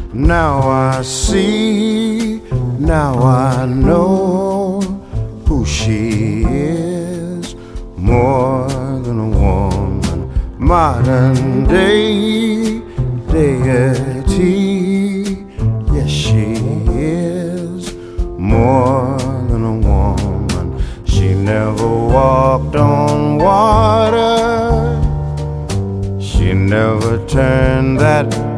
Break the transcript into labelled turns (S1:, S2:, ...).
S1: Now I see, now I know who she is. More than a woman, modern day deity. Yes, she is more than a woman. She never walked on water. She never turned that